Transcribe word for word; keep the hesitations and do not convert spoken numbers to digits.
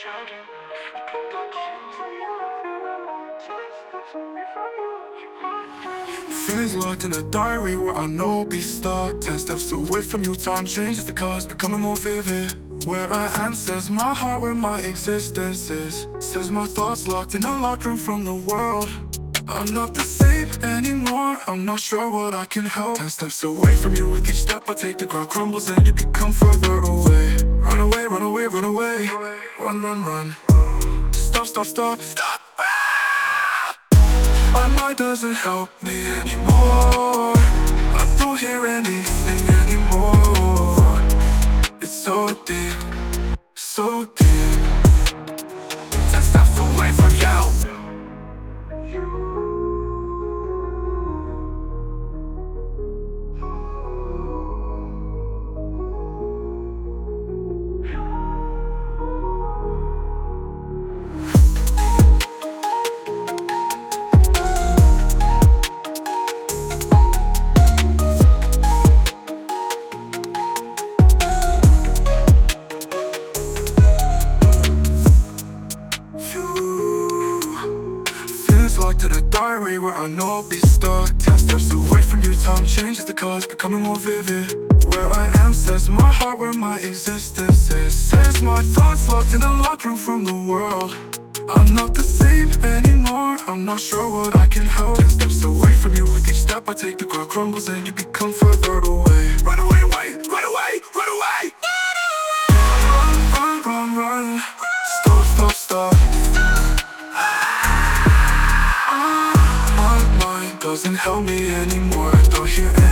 Feelings locked in a diary where I know I'll be stuck. Ten steps away from you, time changes the colors, becoming more vivid. Where I am says my heart, where my existence is. Says my thoughts locked in a locked room from the world. I'm not the same anymore, I'm not sure what I can help. Ten steps away from you, with each step I take the ground crumbles and you become further away. Run away, run away, run away. Run, run, run. Stop, stop, stop, stop. My mind doesn't help me anymore. I don't hear anything anymore. It's so deep, so deep. Ten steps away from you. Locked to the diary where I know I'll be stuck. Ten steps away from you, time changes the colors, becoming more vivid. Where I am says my heart, where my existence is. Says my thoughts locked in a locked room from the world. I'm not the same anymore, I'm not sure what I can help. Ten steps away from you, with each step I take the ground crumbles and you become further away. Run away, away, run away, run away. Run, run, run, run. Stop, stop, stop. Doesn't help me anymore, I don't hear anything.